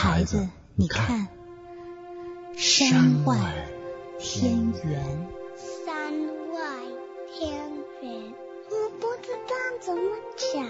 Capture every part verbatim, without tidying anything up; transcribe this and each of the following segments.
孩子，你看，山外天圆。 山外天圆，我不知道怎么讲。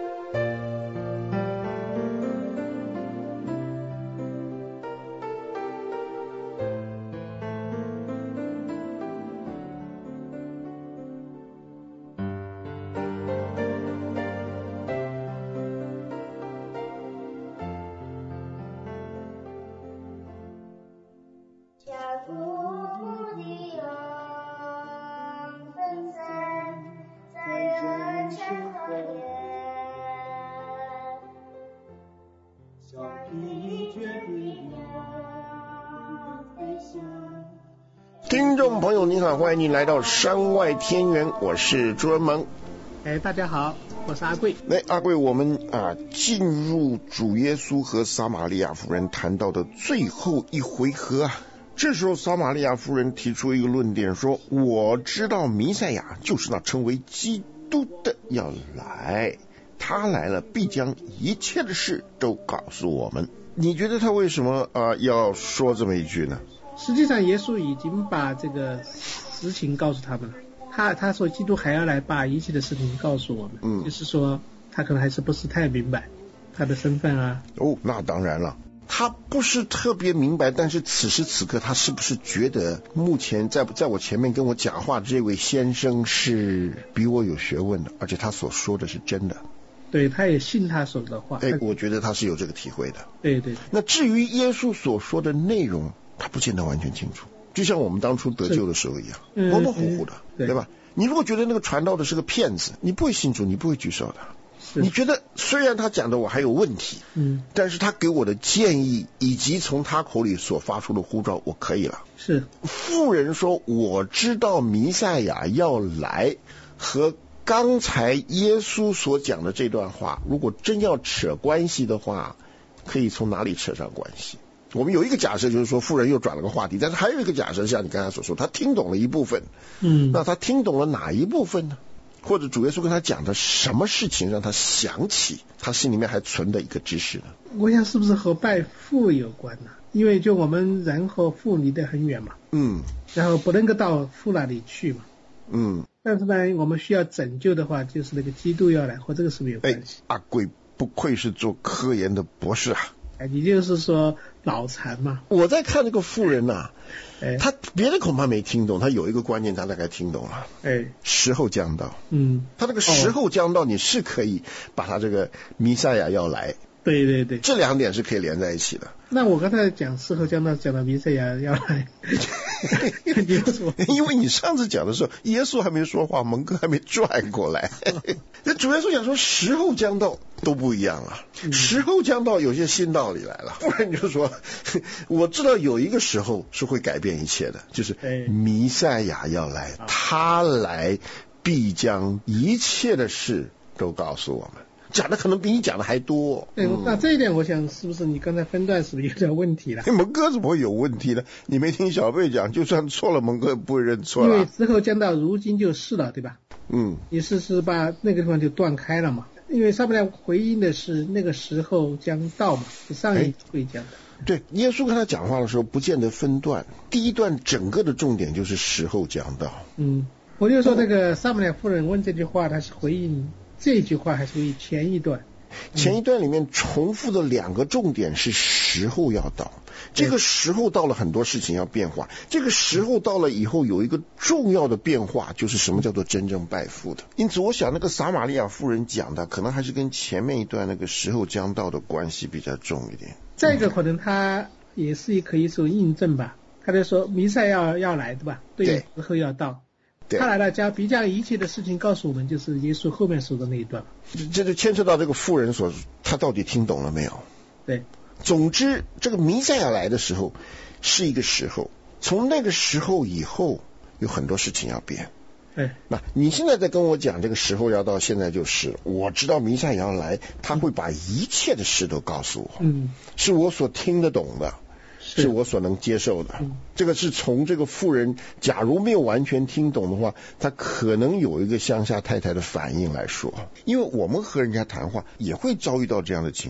听众朋友您好，欢迎您来到山外天圆，我是朱文萌。 哎，大家好，我是阿贵。 来，阿贵，我们啊进入主耶稣和撒玛利亚妇人谈到的最后一回合啊。这时候撒玛利亚妇人提出一个论点，说我知道弥赛亚就是那称为基督的要来，他来了必将一切的事都告诉我们。你觉得他为什么啊要说这么一句呢？ 实际上耶稣已经把这个实情告诉他们了，他他说基督还要来把一切的事情告诉我们，嗯，就是说他可能还是不是太明白他的身份啊。哦， 那当然了，他不是特别明白，但是此时此刻他是不是觉得目前在在我前面跟我讲话这位先生是比我有学问的，而且他所说的是真的。 对，他也信他说的话。 哎，我觉得他是有这个体会的。 对对。 那至于耶稣所说的内容，他不见得完全清楚，就像我们当初得救的时候一样，模模糊糊的，对吧？你如果觉得那个传道的是个骗子，你不会信主，你不会举手的。你觉得虽然他讲的我还有问题，嗯，但是他给我的建议以及从他口里所发出的呼召，我可以了。 是。 妇人说我知道弥赛亚要来，和刚才耶稣所讲的这段话，如果真要扯关系的话，可以从哪里扯上关系？我们有一个假设，就是说妇人又转了个话题，但是还有一个假设，像你刚才所说，他听懂了一部分，嗯，那他听懂了哪一部分呢？或者主耶稣跟他讲的什么事情让他想起他心里面还存的一个知识呢？ 我想是不是和拜父有关呢？因为就我们人和父离得很远嘛，嗯，然后不能够到父那里去嘛，嗯，但是呢，我们需要拯救的话，就是那个基督要来，和这个是不是有关系？ 哎，阿贵不愧是做科研的博士啊！ 哎，你就是说脑残嘛？ 我在看那个妇人呐、啊，他别的恐怕没听懂，他有一个观念他大概听懂了。哎，时候将到。嗯，他这个时候将到，你是可以把他这个弥赛亚要来。 对对对， 这两点是可以连在一起的。 那我刚才讲时候将到，讲到弥赛亚要来， 因为你上次讲的时候，耶稣还没说话，蒙哥还没转过来。那主耶稣讲说时候将到都不一样了，嗯、时候将到有些新道理来了。不然你就说，我知道有一个时候是会改变一切的，就是弥赛亚要来，他来必将一切的事都告诉我们。讲的可能比你讲的还多。 对，那这一点我想是不是你刚才分段是不是有点问题了？ 蒙哥怎么会有问题呢？你没听小贝讲，就算错了蒙哥也不会认错了。 因为时候将到，如今就是了，对吧？嗯，你是是把那个地方就断开了嘛？因为上面来回应的是那个时候将到嘛，是上一回讲的。 对，耶稣跟他讲话的时候不见得分段，第一段整个的重点就是时候将到。 嗯，我就说那个撒玛利亚妇人问这句话，他是回应这句话还是为前一段？ 前一段里面重复的两个重点是时候要到，这个时候到了很多事情要变化，这个时候到了以后有一个重要的变化，就是什么叫做真正拜父的。因此我想那个撒玛利亚妇人讲的可能还是跟前面一段那个时候将到的关系比较重一点。 再一个可能他也是可以说印证吧，他就说弥赛亚要来，对吧？对，时候要到，他来了将必将一切的事情告诉我们，就是耶稣后面说的那一段。 这就牵扯到这个妇人所他到底听懂了没有？ 对， 总之这个弥赛亚来的时候是一个时候，从那个时候以后有很多事情要变。 对， 那你现在在跟我讲这个时候要到，现在就是我知道弥赛亚要来，他会把一切的事都告诉我，嗯，是我所听得懂的，是我所能接受的。嗯、这个是从这个妇人假如没有完全听懂的话，他可能有一个乡下太太的反应来说，因为我们和人家谈话也会遭遇到这样的情况，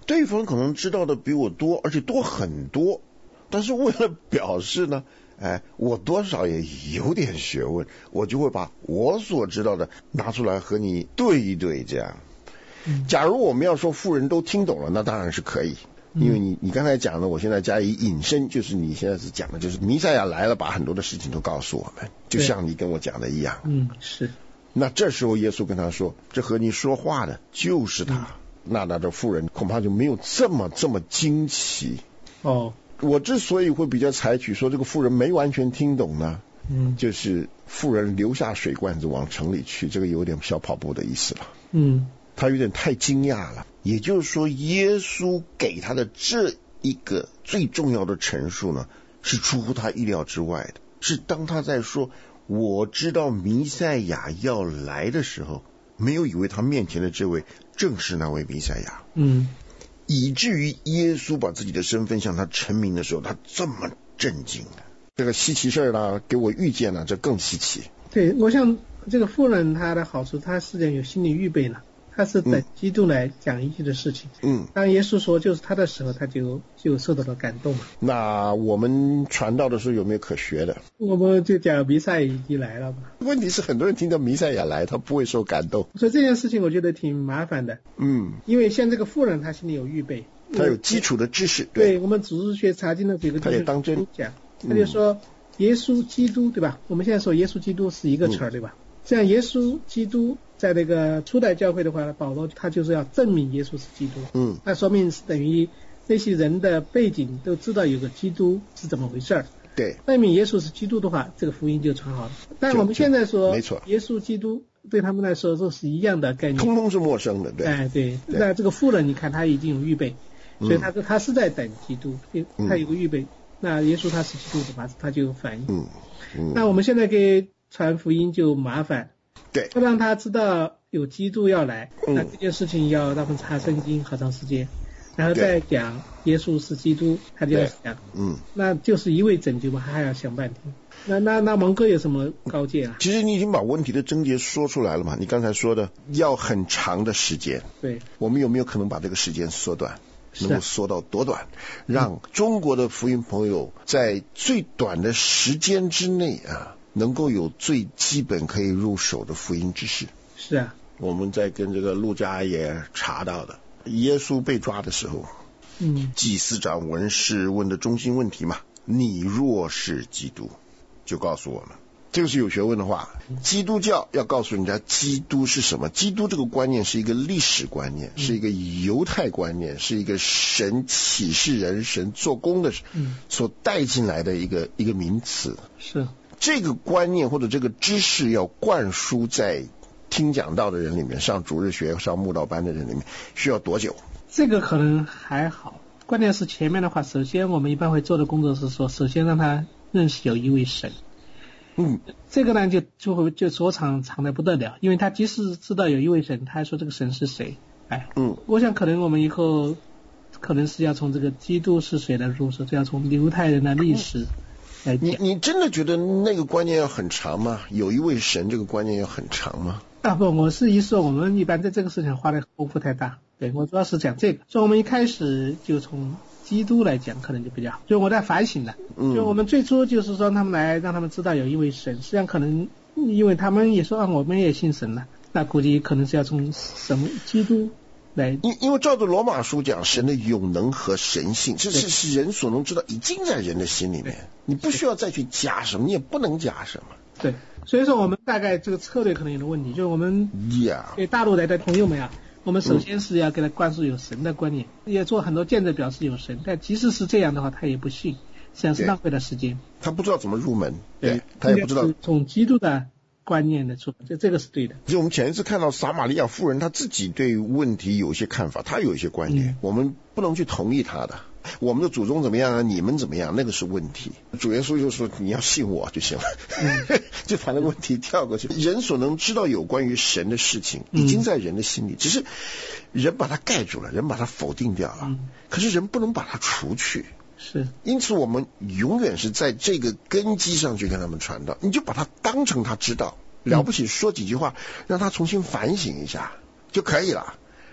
对方可能知道的比我多，而且多很多，但是为了表示呢，哎，我多少也有点学问，我就会把我所知道的拿出来和你对一对，这样。假如我们要说妇人都听懂了，那当然是可以，因为你你刚才讲的，我现在加以引申，就是你现在是讲的，就是弥赛亚来了，把很多的事情都告诉我们，就像你跟我讲的一样。 嗯，是。 那这时候耶稣跟他说，这和你说话的就是他。嗯、那那这妇人恐怕就没有这么这么惊奇。 哦， 我之所以会比较采取说这个妇人没完全听懂呢， 嗯， 就是妇人留下水罐子往城里去，这个有点小跑步的意思了。 嗯。 他有点太惊讶了，也就是说耶稣给他的这一个最重要的陈述呢，是出乎他意料之外的，是当他在说我知道弥赛亚要来的时候，没有以为他面前的这位正是那位弥赛亚， 嗯， 以至于耶稣把自己的身份向他陈明的时候，他这么震惊。这个稀奇事呢，给我遇见了，这更稀奇。 对，我想这个妇人她的好处，她实际上有心理预备了，他是等基督来讲一切的事情。嗯，当耶稣说就是他的时候，他就就受到了感动嘛。 那我们传道的时候有没有可学的？ 我们就讲弥赛亚已经来了嘛。 问题是很多人听到弥赛亚来，他不会受感动。 所以这件事情我觉得挺麻烦的。 嗯， 因为像这个妇人，她心里有预备， 她有基础的知识。 对，对我们主日学查经的这个， 他也当真讲，他就说耶稣基督，对吧？我们现在说耶稣基督是一个词儿，嗯，对吧？像耶稣基督在那个初代教会的话，保罗他就是要证明耶稣是基督。嗯，那说明是等于那些人的背景都知道有个基督是怎么回事儿。 对， 证明耶稣是基督的话，这个福音就传好了。但我们现在说， 没错， 耶稣基督对他们来说都是一样的概念， 通通是陌生的。对， 哎对，对那这个妇人你看他已经有预备，所以他说他是在等基督，嗯，他有个预备。那耶稣他是基督的话，他就有反应。嗯嗯，那我们现在给传福音就麻烦， 对， 要让他知道有基督要来，嗯，那这件事情要让他们查圣经好长时间，然后再讲耶稣是基督，他就要讲，嗯，那就是一味拯救嘛，他还要想半天。那那那蒙哥有什么高见啊？ 其实你已经把问题的症结说出来了嘛，你刚才说的要很长的时间， 对， 我们有没有可能把这个时间缩短？能够缩到多短，让中国的福音朋友在最短的时间之内啊，能够有最基本可以入手的福音知识。 是啊， 我们在跟这个路加也查到的，耶稣被抓的时候，嗯，祭司长文士问的中心问题嘛，你若是基督，就告诉我们。这个是有学问的话，基督教要告诉人家基督是什么。基督这个观念是一个历史观念，是一个犹太观念，是一个神启示人、神做工的所带进来的一个一个名词。 是这个观念或者这个知识要灌输在听讲道的人里面，上主日学、上慕道班的人里面，需要多久？ 这个可能还好，关键是前面的话，首先我们一般会做的工作是说，首先让他认识有一位神。嗯，这个呢就就会就说长长的不得了，因为他即使知道有一位神，他还说这个神是谁？哎，嗯，我想可能我们以后可能是要从这个基督是谁来入手，就要从犹太人的历史来讲。 你你真的觉得那个观念要很长吗？有一位神这个观念要很长吗？ 啊不，我是一说我们一般在这个事情花的功夫太大，对我主要是讲这个，所以我们一开始就从基督来讲可能就比较好，就我在反省了，就我们最初就是说他们来让他们知道有一位神，实际上可能因为他们也说啊我们也信神了，那估计可能是要从什么基督来， 因因为照着罗马书讲，神的永能和神性，这是是人所能知道，已经在人的心里面，你不需要再去加什么，你也不能加什么。 对，所以说我们大概这个策略可能有点问题，就是我们对大陆来的朋友们啊，我们首先是要给他灌输有神的观念，嗯，也做很多见证表示有神，但即使是这样的话他也不信，实际上是浪费了时间， 他不知道怎么入门， 对， 对他也不知道从基督的观念的出发，就这个是对的。 就我们前一次看到撒玛利亚妇人，她自己对问题有一些看法，她有一些观念，嗯，我们不能去同意她的。我们的祖宗怎么样啊？你们怎么样？那个是问题。主耶稣就说你要信我就行了，嗯，就把那个问题跳过去。人所能知道有关于神的事情，已经在人的心里，嗯，只是人把它盖住了，人把它否定掉了，嗯，可是人不能把它除去。 是， 因此我们永远是在这个根基上去跟他们传道，你就把它当成他知道，了不起说几句话，让他重新反省一下就可以了。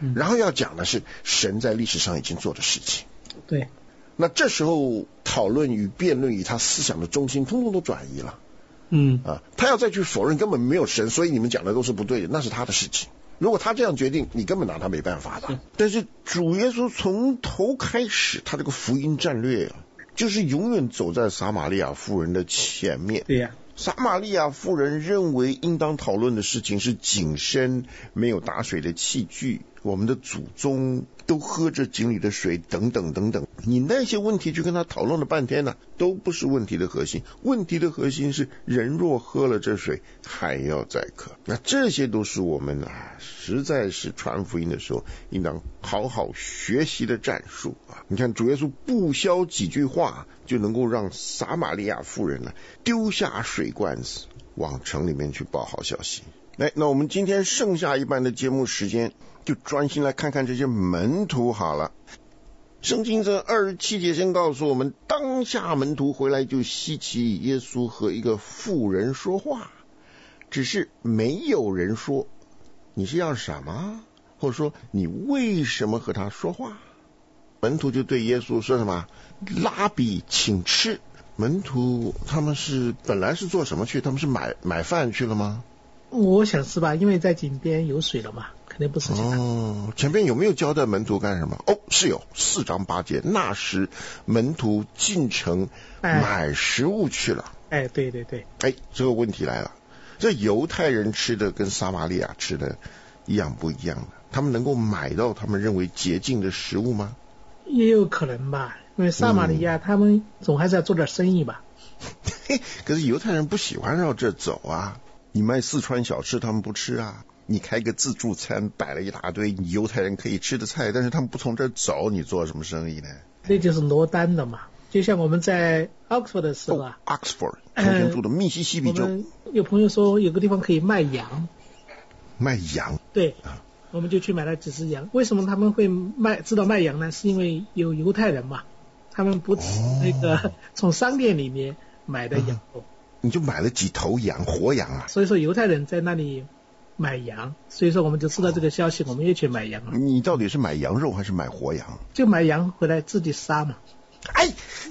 嗯、然后要讲的是神在历史上已经做的事情。 对。 那这时候讨论与辩论与他思想的中心通通都转移了。 嗯啊，他要再去否认根本没有神，所以你们讲的都是不对的，那是他的事情。如果他这样决定，你根本拿他没办法的。但是主耶稣从头开始，他这个福音战略啊，就是永远走在撒玛利亚妇人的前面。 对呀、啊。 撒玛利亚妇人认为应当讨论的事情是井深没有打水的器具，我们的祖宗都喝着井里的水等等等等，你那些问题去跟他讨论了半天呢、啊，都不是问题的核心。问题的核心是人若喝了这水还要再渴。那这些都是我们啊，实在是传福音的时候应当好好学习的战术啊。你看主耶稣不消几句话就能够让撒玛利亚妇人呢、啊、丢下水罐子往城里面去报好消息。来，那我们今天剩下一半的节目时间就专心来看看这些门徒好了。圣经这二十七节先告诉我们，当下门徒回来就稀奇耶稣和一个妇人说话，只是没有人说你是要什么，或者说你为什么和他说话。门徒就对耶稣说什么？拉比请吃。门徒他们是本来是做什么去？他们是买买饭去了吗？ 我想是吧，因为在井边有水了嘛，肯定不是这样。 哦，前面有没有交代门徒干什么？哦，是有，四章八节，那时门徒进城买食物去了。 哎，对对对。 哎，这个问题来了，这犹太人吃的跟撒玛利亚吃的一样不一样的？他们能够买到他们认为洁净的食物吗？ 也有可能吧，因为撒玛利亚、嗯、他们总还是要做点生意吧。 可是犹太人不喜欢绕这走啊，你卖四川小吃他们不吃啊，你开个自助餐摆了一大堆犹太人可以吃的菜，但是他们不从这走，你做什么生意呢？ 这就是落单的嘛。就像我们在 Oxford 的时候啊、 哦、Oxford 从前住的密西西比州、呃、我们有朋友说有个地方可以卖羊。 卖羊？ 对、啊，我们就去买了几只羊。为什么他们会卖知道卖羊呢？是因为有犹太人嘛，他们不吃那个、哦、从商店里面买的羊肉、嗯、 你就买了几头羊，活羊啊？ 所以说犹太人在那里买羊，所以说我们就知道这个消息、哦、我们也去买羊了。 你到底是买羊肉还是买活羊？ 就买羊回来自己杀嘛。 哎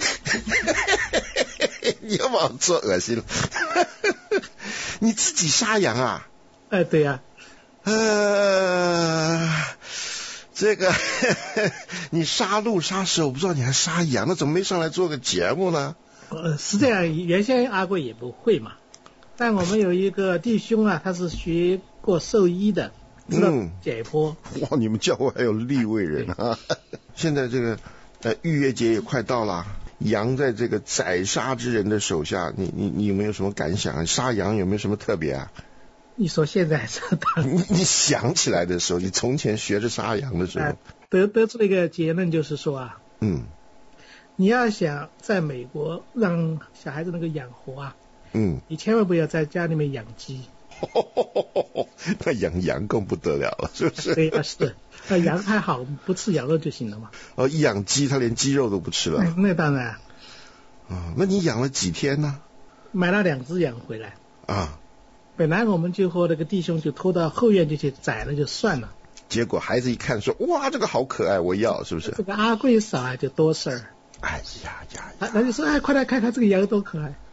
你要把我做恶心了你自己杀羊啊？ 哎，对呀、 啊。呃这个你杀鹿杀蛇，我不知道你还杀羊，那怎么没上来做个节目呢？ 呃，是这样，原先阿贵也不会嘛，但我们有一个弟兄啊，他是学过兽医的，知道解剖、 嗯、哇，你们教会还有利未人啊现在这个呃逾越节也快到了，羊在这个宰杀之人的手下，你你你有没有什么感想啊？杀羊有没有什么特别啊？ 你说现在是你你想起来的时候，你从前学着杀羊的时候，呃、 得得出了一个结论，就是说啊， 嗯， 你要想在美国让小孩子能够养活啊， 嗯， 你千万不要在家里面养鸡， 那养羊更不得了了，是不是？ 对啊，是，那羊还好，不吃羊肉就行了嘛。 哦，一养鸡，他连鸡肉都不吃了。 那, 那当然。啊、 哦，那你养了几天呢？ 买了两只羊回来。 啊。 本来我们就和那个弟兄就拖到后院就去宰了就算了， 结果孩子一看说哇这个好可爱我要，是不是？ 这个阿贵少啊就多事儿。 哎呀呀呀， 他就说哎快来看看这个羊多可爱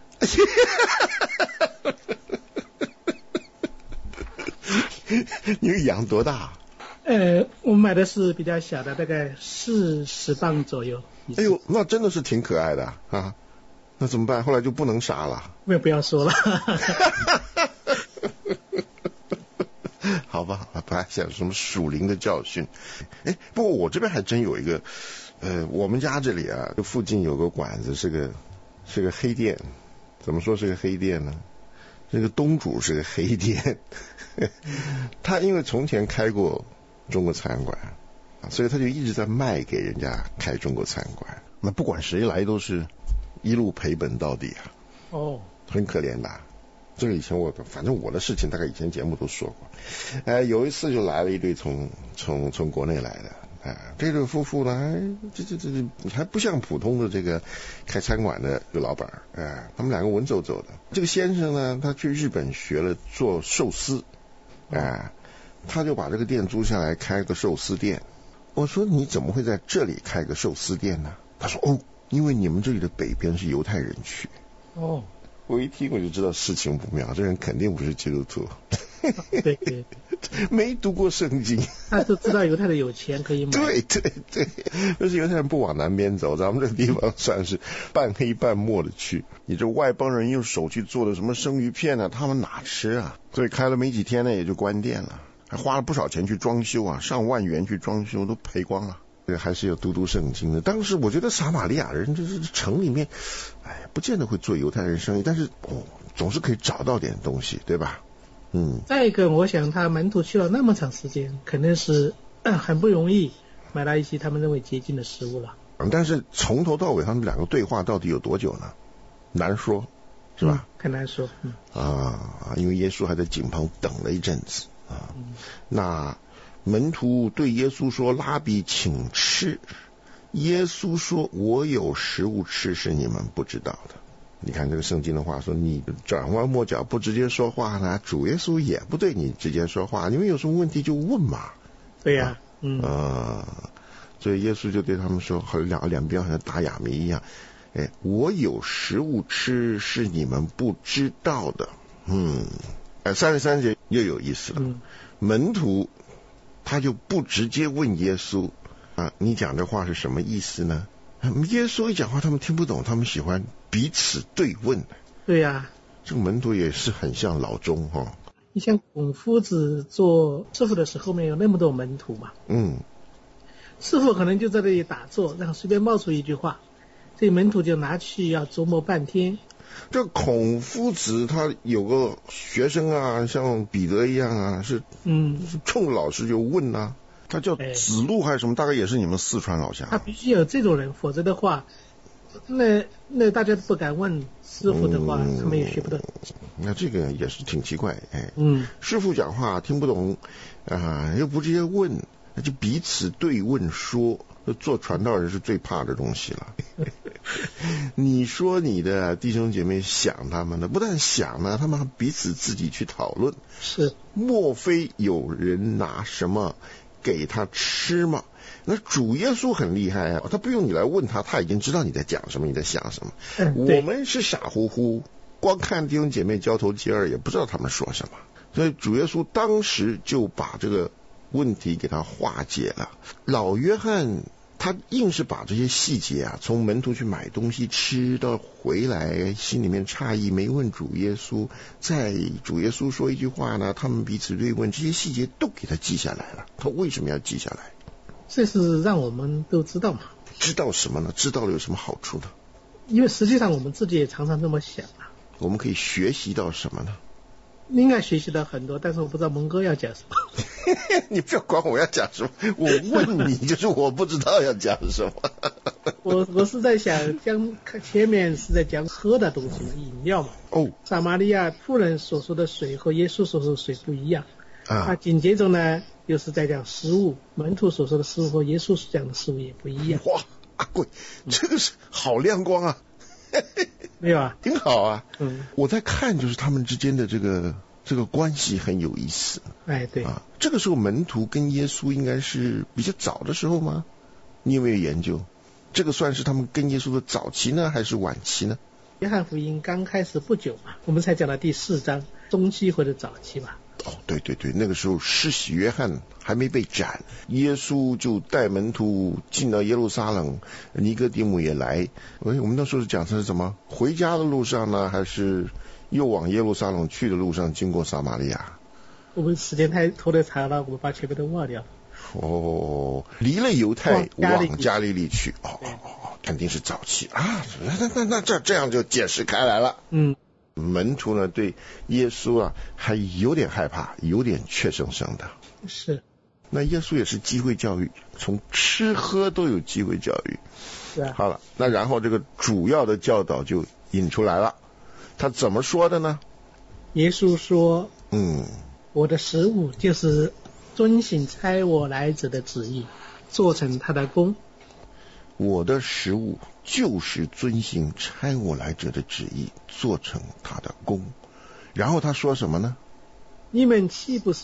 你的羊多大？ 呃我们买的是比较小的，大概四十磅左右。 哎呦那真的是挺可爱的啊，那怎么办？后来就不能杀了？ 我也不要说了好吧，不还想什么属灵的教训。哎，不过我这边还真有一个，呃，我们家这里啊，附近有个馆子，是个是个黑店。怎么说是个黑店呢？这个东主是个黑店，他因为从前开过中国餐馆，所以他就一直在卖给人家开中国餐馆。那不管谁来都是一路赔本到底啊。 哦， 很可怜的。这个以前我反正我的事情大概以前节目都说过。呃有一次就来了一对从从从国内来的啊、呃、这对夫妇呢这这这还不像普通的这个开餐馆的这个老板啊、呃、他们两个文绉绉的。这个先生呢他去日本学了做寿司啊、呃、 他就把这个店租下来开个寿司店。我说你怎么会在这里开个寿司店呢？他说哦，因为你们这里的北边是犹太人区。 哦， 我一听我就知道事情不妙，这人肯定不是基督徒。 对对对， 没读过圣经， 他都知道犹太人有钱可以买。 对对对，但是犹太人不往南边走，咱们这个地方算是半黑半墨的区。你这外邦人用手去做的什么生鱼片啊，他们哪吃啊？所以开了没几天呢，也就关店了，还花了不少钱去装修啊，上万元去装修都赔光了。这还是有读读圣经的。当时我觉得撒玛利亚人这是城里面，哎，不见得会做犹太人生意，但是哦，总是可以找到点东西，对吧？嗯。 再一个，我想他门徒去了那么长时间，肯定是、呃、很不容易买到一些他们认为洁净的食物了。 但是从头到尾他们两个对话到底有多久呢？难说，是吧？ 嗯、很难说。嗯啊，因为耶稣还在井旁等了一阵子啊。嗯、那门徒对耶稣说：“拉比，请吃。”耶稣说：“我有食物吃，是你们不知道的。”你看这个圣经的话说，你转弯抹角不直接说话呢，主耶稣也不对你直接说话，你们有什么问题就问嘛。 对呀、啊， 啊、 嗯、 呃，所以耶稣就对他们说，好像两两边好像打哑谜一样。哎，我有食物吃，是你们不知道的。嗯，哎，三十三节又有意思了。嗯、门徒他就不直接问耶稣啊，你讲这话是什么意思呢？耶稣一讲话他们听不懂，他们喜欢彼此对问。 对呀、啊， 这个门徒也是很像老钟哈、哦。 你像孔夫子做师傅的时候没有那么多门徒嘛， 嗯， 师傅可能就在这里打坐，然后随便冒出一句话，这门徒就拿去要琢磨半天。 这孔夫子他有个学生啊，像彼得一样啊，是嗯，冲老师就问啊，他叫子路还是什么，大概也是你们四川老乡。 他必须有这种人，否则的话，那那大家都不敢问师傅的话，嗯、他们也学不得。 那这个也是挺奇怪，哎， 嗯， 师傅讲话听不懂啊，又不直接问，那就彼此对问说。做传道人是最怕的东西了。你说你的弟兄姐妹想他们呢，不但想呢，他们还彼此自己去讨论。 是，莫非有人拿什么给他吃吗？那主耶稣很厉害啊，他不用你来问他，他已经知道你在讲什么，你在想什么。 嗯、 我们是傻乎乎，光看弟兄姐妹交头接耳，也不知道他们说什么。所以主耶稣当时就把这个问题给他化解了。老约翰他硬是把这些细节啊，从门徒去买东西吃到回来，心里面诧异，没问主耶稣。在主耶稣说一句话呢，他们彼此对问，这些细节都给他记下来了。他为什么要记下来？ 这是让我们都知道嘛。 知道什么呢？知道了有什么好处呢？ 因为实际上我们自己也常常这么想啊。 我们可以学习到什么呢？ 应该学习到很多，但是我不知道蒙哥要讲什么。 你不要管我要讲什么，我问你就是我不知道要讲什么。 我我是在想，讲前面是在讲喝的东西嘛，饮料嘛。 哦。 撒玛利亚妇人所说的水和耶稣所说的水不一样。 啊。 那紧接着呢，又是在讲食物，门徒所说的食物和耶稣所讲的食物也不一样。 哇，阿贵，这个是好亮光啊！ 没有啊， 挺好啊。 嗯， 我在看就是他们之间的这个这个关系很有意思。 哎，对啊，这个时候门徒跟耶稣应该是比较早的时候吗？你有没有研究？这个算是他们跟耶稣的早期呢，还是晚期呢？ 约翰福音刚开始不久嘛，我们才讲到第四章，中期或者早期吧。 哦，对对对，那个时候施洗约翰还没被斩，耶稣就带门徒进到耶路撒冷，尼哥底母也来。我们那时候讲的是什么？回家的路上呢，还是又往耶路撒冷去的路上经过撒玛利亚？ 我们时间太拖得长了，我们把前面都忘掉了。 哦，离了犹太往加利利去，哦哦哦，肯定是早期啊。那那那这这样就解释开来了。 嗯。 门徒呢对耶稣啊还有点害怕，有点怯生生的。 是。 那耶稣也是机会教育，从吃喝都有机会教育。 是啊。 好了，那然后这个主要的教导就引出来了。他怎么说的呢？ 耶稣说：“ 嗯， 我的食物就是遵行差我来者的旨意，做成他的功。 我的食物就是遵行差我来者的旨意，做成他的功。”然后他说什么呢？ 你们岂不说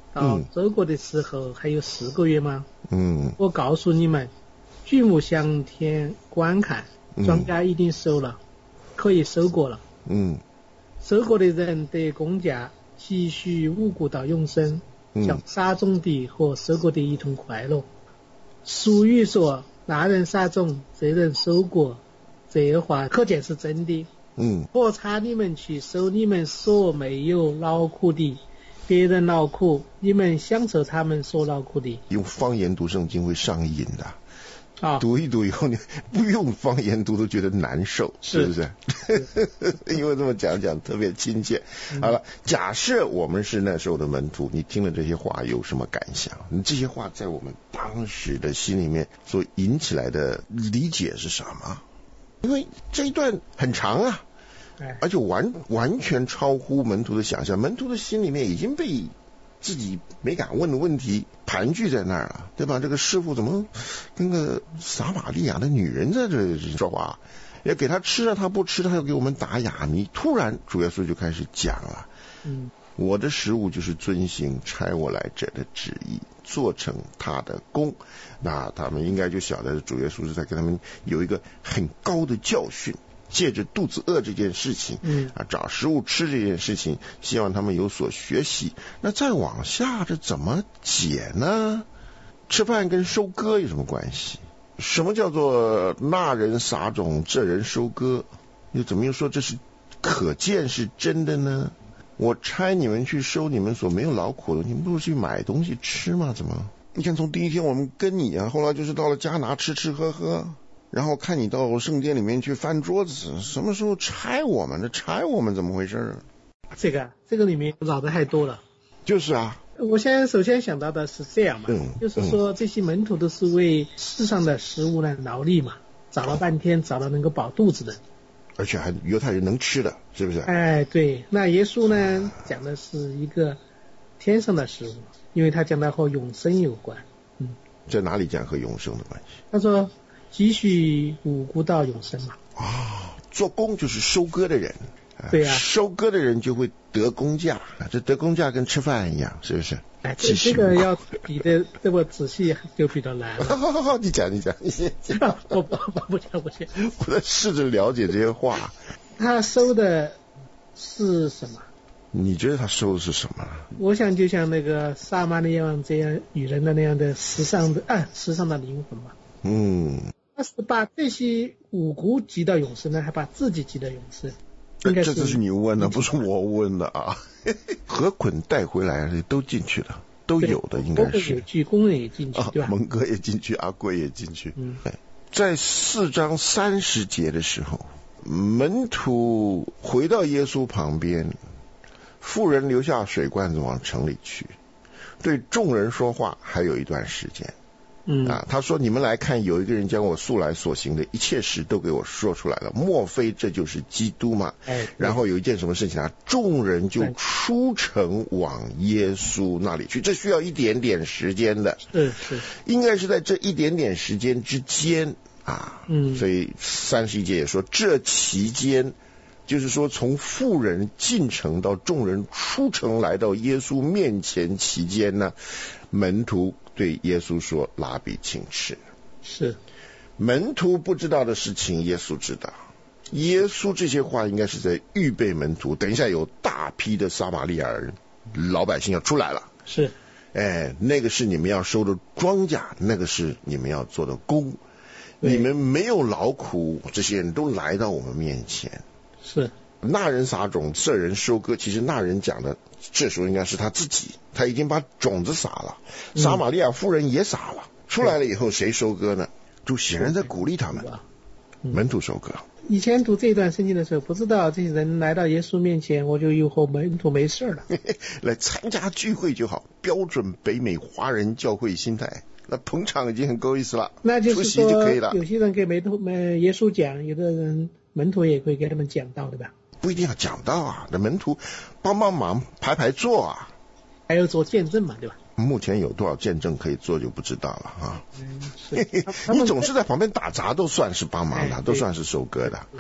到收割的时候还有四个月吗？ 嗯， 我告诉你们，举目向天观看，庄稼已经熟了，可以收割了。 嗯， 收割的人得工价，继续无故到永生，像撒种的和收割的一同快乐。俗语说，那人撒种，这人收割，这话可见是真的。 嗯， 何差你们去收你们所没有劳苦的，别人劳苦，你们享受他们所劳苦的。 用方言读圣经会上瘾的。 啊， 读一读以后，你不用方言读都觉得难受，是不是？因为这么讲讲特别亲切。嗯、好了，假设我们是那时候的门徒，你听了这些话有什么感想？你这些话在我们当时的心里面所引起来的理解是什么？因为这一段很长啊，而且完完全超乎门徒的想象，门徒的心里面已经被自己没敢问的问题盘踞在那儿了，对吧？这个师傅怎么跟个撒玛利亚的女人在这说话？要给他吃了，他不吃，他要给我们打哑谜。突然主耶稣就开始讲了， 嗯， 我的食物就是遵行差我来者的旨意，做成他的功。那他们应该就晓得主耶稣是在跟他们有一个很高的教训，借着肚子饿这件事情， 嗯啊，找食物吃这件事情，希望他们有所学习。那再往下，这怎么解呢？吃饭跟收割有什么关系？什么叫做那人撒种，这人收割？又怎么又说这是可见是真的呢？我差你们去收你们所没有劳苦的，你们不是去买东西吃吗？怎么？你看从第一天我们跟你啊，后来就是到了迦拿吃吃喝喝。然后看你到圣殿里面去翻桌子，什么时候拆我们？这拆我们怎么回事？ 这个这个里面绕的太多了。 就是啊， 我现在首先想到的是这样嘛， 嗯、 就是说这些门徒都是为世上的食物呢劳力嘛，找了半天找了能够饱肚子的， 而且还犹太人能吃的，是不是？ 哎，对。那耶稣呢讲的是一个天上的食物，因为他讲的和永生有关。嗯， 在哪里讲和永生的关系？ 他说继续无辜到永生嘛。 啊、哦，做工就是收割的人。 对呀、啊， 收割的人就会得工价，这得工价跟吃饭一样，是不是？ 哎，这这个要比的这么仔细就比较难了。 好好好，你讲你讲，你先讲。 我不不不讲不讲。 我在试着了解这些话。 他收的是什么？ 你觉得他收的是什么？ 我想就像那个撒玛利亚王这样女人的那样的时尚的啊时尚的灵魂吧。 嗯。 他是把这些五谷积到永生呢，还把自己积到永生。应该是这这是你问的，不是我问的啊。河捆带回来都进去了，都有的应该是。 有去工人也进去， 啊、 对吧？ 蒙哥也进去，阿贵也进去。 嗯， 在四章三十节的时候，门徒回到耶稣旁边，妇人留下水罐子往城里去，对众人说话，还有一段时间。 嗯啊，他说：“你们来看，有一个人将我素来所行的一切事都给我说出来了，莫非这就是基督吗？” 哎， 然后有一件什么事情啊？众人就出城往耶稣那里去，这需要一点点时间的， 是是， 应该是在这一点点时间之间啊。 嗯， 所以三十一节也说，这期间就是说从妇人进城到众人出城来到耶稣面前期间呢，门徒对耶稣说：“拉比，请吃。” 是门徒不知道的事情，耶稣知道。耶稣这些话应该是在预备门徒，等一下有大批的撒玛利亚人老百姓要出来了。 是， 哎，那个是你们要收的庄稼，那个是你们要做的工。你们没有劳苦，这些人都来到我们面前。 是。 那人撒种，这人收割。其实那人讲的，这时候应该是他自己，他已经把种子撒了。撒玛利亚妇人也撒了，嗯、出来了以后谁收割呢？就显然在鼓励他们，嗯、门徒收割。 以前读这段圣经的时候，不知道这些人来到耶稣面前，我就以后门徒没事了， 来参加聚会就好，标准北美华人教会心态。那捧场已经很够意思了， 那就是说出席就可以了。 有些人给门徒们耶稣讲，有的人门徒也会给他们讲道，对吧？ 不一定要讲道啊，那门徒帮帮忙排排坐啊， 还有做见证嘛，对吧？ 目前有多少见证可以做就不知道了啊。 嗯，是你总是在旁边打杂都算是帮忙的， 哎、 都算是收割的。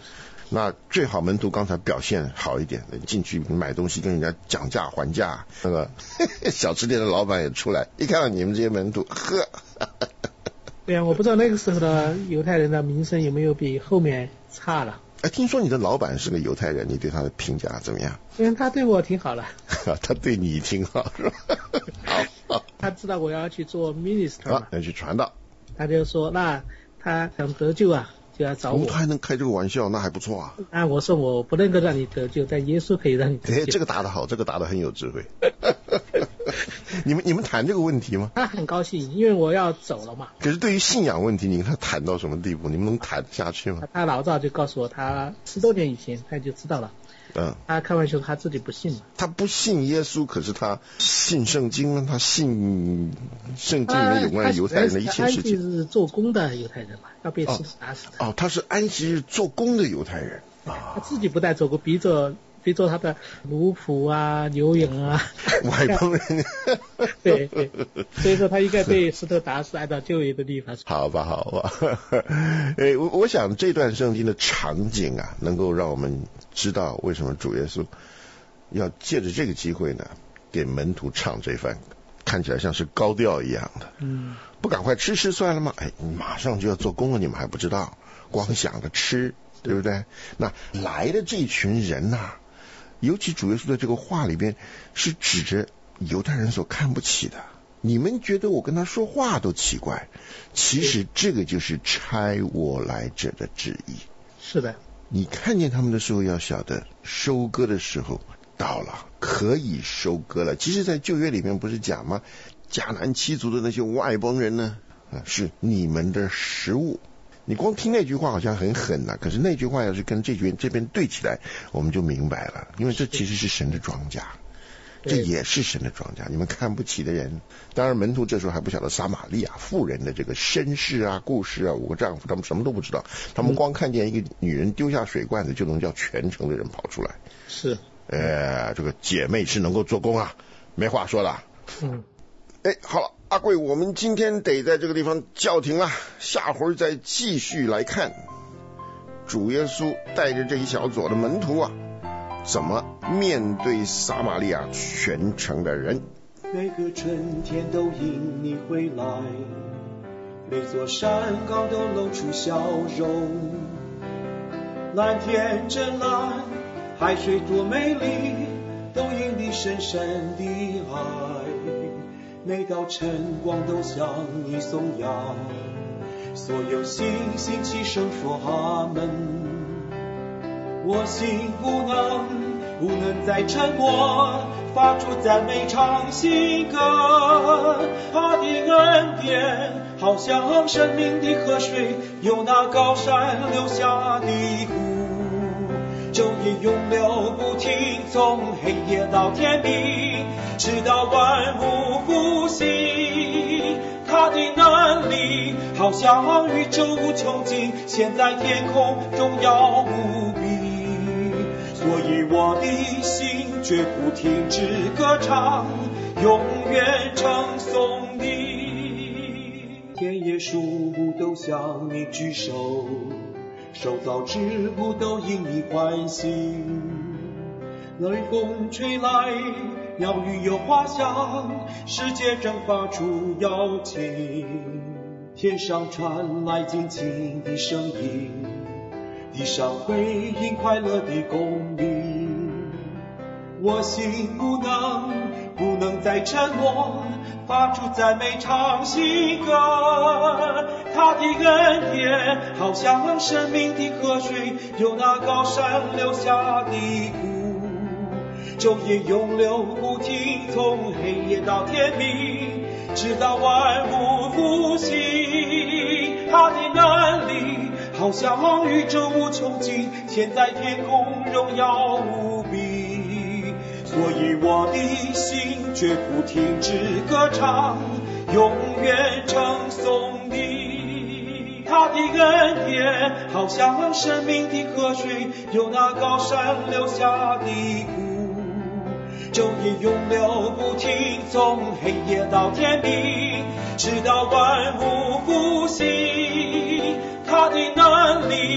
那最好门徒刚才表现好一点，进去买东西跟人家讲价还价，那个小吃店的老板也出来，一看到你们这些门徒，呵。 对啊，我不知道那个时候的犹太人的名声有没有比后面差了。 哎，听说你的老板是个犹太人，你对他的评价怎么样？ 因为他对我挺好了。 他对你挺好是吧？好, 好， 他知道我要去做 minister 嘛， 要去传道， 他就说那他想得救啊，就要找我。 哦，他还能开这个玩笑，那还不错啊。 啊，我说我不能够让你得救，但耶稣可以让你得救。 哎，这个答得好，这个答得很有智慧。你们你们谈这个问题吗？ 他很高兴，因为我要走了嘛。 可是对于信仰问题，你跟他谈到什么地步？你们能谈下去吗？ 他老早就告诉我，他十多年以前他就知道了。 嗯， 他开玩笑，他自己不信了。 他不信耶稣，可是他信圣经吗？他信圣经里面有关于犹太人的一切事情。 安息日做工的犹太人嘛，要被死打死的。 哦，他是安息日做工的犹太人啊。 他自己不带做工，逼着逼着他的奴仆啊、牛羊啊、 外邦人。 对对，所以说他应该被石头打死，按照旧约的地方。 好吧，好吧。哎，我我想这段圣经的场景啊，能够让我们知道为什么主耶稣要借着这个机会呢，给门徒唱这番看起来像是高调一样的。 嗯， 不赶快吃吃算了吗？哎，马上就要做工了，你们还不知道，光想着吃，对不对？那来的这群人呐、啊，尤其主耶稣在这个话里边是指着犹太人所看不起的。你们觉得我跟他说话都奇怪，其实这个就是差我来者的旨意。 是的， 你看见他们的时候要晓得，收割的时候到了，可以收割了。其实在旧约里面不是讲吗？迦南七族的那些外邦人呢，是你们的食物。你光听那句话好像很狠呐、啊，可是那句话要是跟这句这边对起来，我们就明白了，因为这其实是神的庄稼，这也是神的庄稼。你们看不起的人，当然门徒这时候还不晓得撒玛利亚妇人的这个身世啊、故事啊，五个丈夫他们什么都不知道，他们光看见一个女人丢下水罐子就能叫全城的人跑出来。 是， 呃，这个姐妹是能够做工啊，没话说了。 嗯， 哎，好了，阿贵，我们今天得在这个地方叫停了，下回再继续来看主耶稣带着这一小撮的门徒啊，怎么面对撒玛利亚全城的人。 每个春天都因你回来，每座山岗都露出笑容，蓝天真蓝，海水多美丽，都因你深深的爱。每道晨光都向你颂扬，所有星星齐声说阿门。我心不能不能再沉默，发出赞美唱新歌。他的恩典好像生命的河水，由那高山流下的湖，昼夜永流不停，从黑夜到天明，直到万物复兴。他的能力好像宇宙无穷尽，现在天空荣耀无比。所以我的心绝不停止歌唱，永远称颂你。田野树木都向你举手，受造之物都因你欢喜。雷风吹来，鸟语有花香，世界正发出邀请。天上传来静静的声音，地上回应快乐的公鸣。我心不能不能再沉默，发出赞美唱新歌。他的恩典好像生命的河水，由那高山流下的湖，昼夜永流不停，从黑夜到天明，直到万物复兴。他的能力好像宇宙无穷尽，现在天空荣耀无比。所以我的心绝不停止歌唱，永远称颂你。他的恩典好像生命的河水，由那高山流下的湖，昼夜永流不停，从黑夜到天明，直到万物复兴。他的能力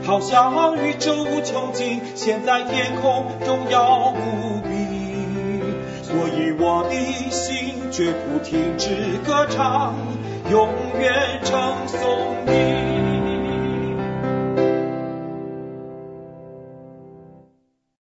好像宇宙无穷尽，现在天空荣耀无比。所以我的心绝不停止歌唱，永远称颂你。